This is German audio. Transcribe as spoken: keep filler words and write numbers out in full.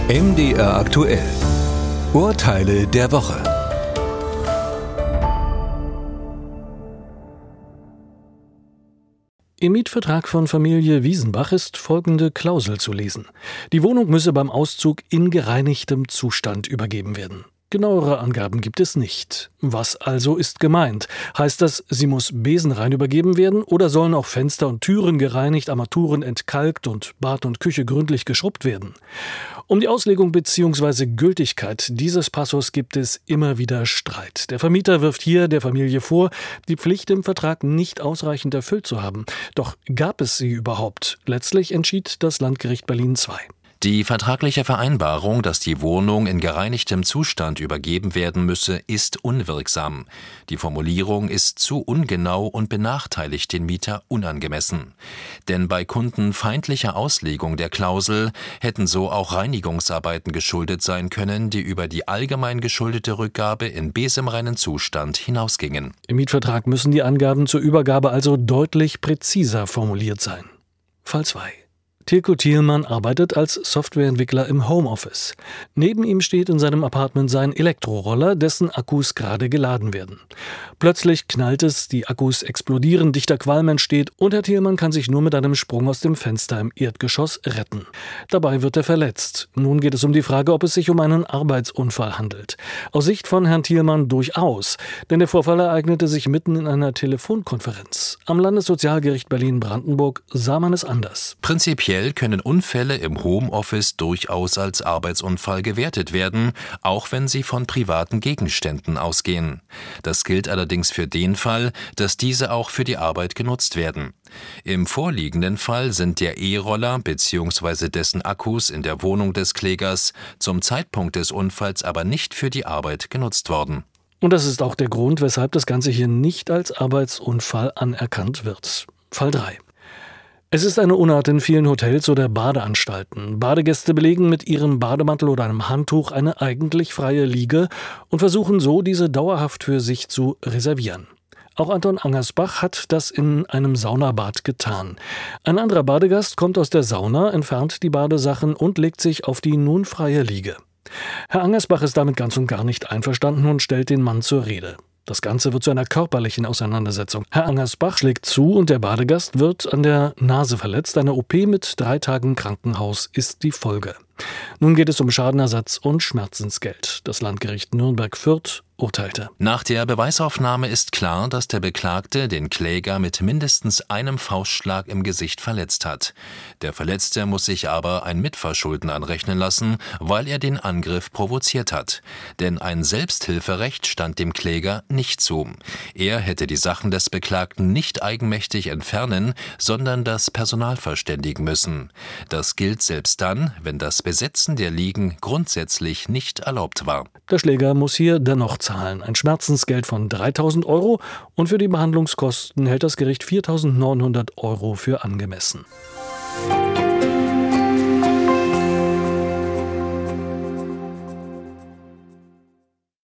M D R aktuell. Urteile der Woche. Im Mietvertrag von Familie Wiesenbach ist folgende Klausel zu lesen: Die Wohnung müsse beim Auszug in gereinigtem Zustand übergeben werden. Genauere Angaben gibt es nicht. Was also ist gemeint? Heißt das, sie muss besenrein übergeben werden oder sollen auch Fenster und Türen gereinigt, Armaturen entkalkt und Bad und Küche gründlich geschrubbt werden? Um die Auslegung bzw. Gültigkeit dieses Passus gibt es immer wieder Streit. Der Vermieter wirft hier der Familie vor, die Pflicht im Vertrag nicht ausreichend erfüllt zu haben. Doch gab es sie überhaupt? Letztlich entschied das Landgericht Berlin zwei. Die vertragliche Vereinbarung, dass die Wohnung in gereinigtem Zustand übergeben werden müsse, ist unwirksam. Die Formulierung ist zu ungenau und benachteiligt den Mieter unangemessen. Denn bei kundenfeindlicher Auslegung der Klausel hätten so auch Reinigungsarbeiten geschuldet sein können, die über die allgemein geschuldete Rückgabe in besenreinen Zustand hinausgingen. Im Mietvertrag müssen die Angaben zur Übergabe also deutlich präziser formuliert sein. Fall zwei. Tilko Thielmann arbeitet als Softwareentwickler im Homeoffice. Neben ihm steht in seinem Apartment sein Elektroroller, dessen Akkus gerade geladen werden. Plötzlich knallt es, die Akkus explodieren, dichter Qualm entsteht und Herr Thielmann kann sich nur mit einem Sprung aus dem Fenster im Erdgeschoss retten. Dabei wird er verletzt. Nun geht es um die Frage, ob es sich um einen Arbeitsunfall handelt. Aus Sicht von Herrn Thielmann durchaus, denn der Vorfall ereignete sich mitten in einer Telefonkonferenz. Am Landessozialgericht Berlin-Brandenburg sah man es anders. Prinzipiell können Unfälle im Homeoffice durchaus als Arbeitsunfall gewertet werden, auch wenn sie von privaten Gegenständen ausgehen. Das gilt allerdings für den Fall, dass diese auch für die Arbeit genutzt werden. Im vorliegenden Fall sind der E-Roller bzw. dessen Akkus in der Wohnung des Klägers zum Zeitpunkt des Unfalls aber nicht für die Arbeit genutzt worden. Und das ist auch der Grund, weshalb das Ganze hier nicht als Arbeitsunfall anerkannt wird. Fall drei. Es ist eine Unart in vielen Hotels oder Badeanstalten. Badegäste belegen mit ihrem Bademantel oder einem Handtuch eine eigentlich freie Liege und versuchen so, diese dauerhaft für sich zu reservieren. Auch Anton Angersbach hat das in einem Saunabad getan. Ein anderer Badegast kommt aus der Sauna, entfernt die Badesachen und legt sich auf die nun freie Liege. Herr Angersbach ist damit ganz und gar nicht einverstanden und stellt den Mann zur Rede. Das Ganze wird zu einer körperlichen Auseinandersetzung. Herr Angersbach schlägt zu und der Badegast wird an der Nase verletzt. Eine O P mit drei Tagen Krankenhaus ist die Folge. Nun geht es um Schadenersatz und Schmerzensgeld. Das Landgericht Nürnberg-Fürth urteilte. Nach der Beweisaufnahme ist klar, dass der Beklagte den Kläger mit mindestens einem Faustschlag im Gesicht verletzt hat. Der Verletzte muss sich aber ein Mitverschulden anrechnen lassen, weil er den Angriff provoziert hat. Denn ein Selbsthilferecht stand dem Kläger nicht zu. Er hätte die Sachen des Beklagten nicht eigenmächtig entfernen, sondern das Personal verständigen müssen. Das gilt selbst dann, wenn das Besetzen der Liegen grundsätzlich nicht erlaubt war. Der Schläger muss hier dennoch zahlen. Ein Schmerzensgeld von dreitausend Euro und für die Behandlungskosten hält das Gericht viertausendneunhundert Euro für angemessen.